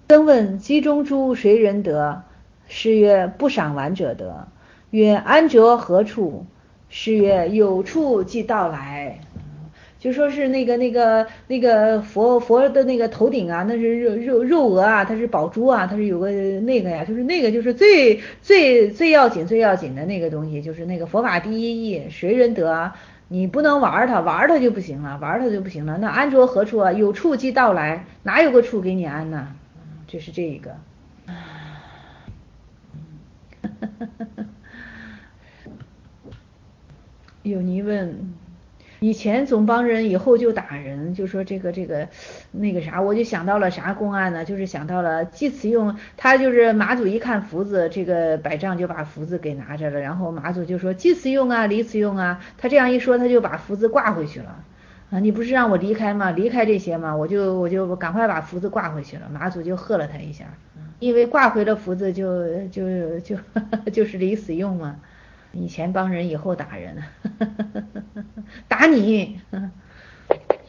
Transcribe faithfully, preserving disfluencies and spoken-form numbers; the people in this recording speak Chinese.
曾问鸡中猪谁人得？师曰：不赏玩者得。曰：安者何处？师曰：有处即到来。就说是那个那个那个佛佛的那个头顶啊，那是肉肉肉鹅啊，它是宝珠啊，它是有个那个呀，就是那个就是最最最要紧最要紧的那个东西，就是那个佛法第一义，谁人得啊？你不能玩它，玩它就不行了，玩它就不行了。那安着何处啊？有处即到来，哪有个处给你安呢？这是这一个。有疑问，以前总帮人，以后就打人，就说这个这个那个啥，我就想到了啥公案呢？就是想到了祭慈用，他就是马祖一看福字，这个百丈就把福字给拿着了，然后马祖就说祭慈用啊，离慈用啊，他这样一说，他就把福字挂回去了。啊，你不是让我离开吗？离开这些吗？我就我就赶快把福字挂回去了。马祖就喝了他一下，因为挂回了福字就就就就是离死用嘛。以前帮人，以后打人，打你。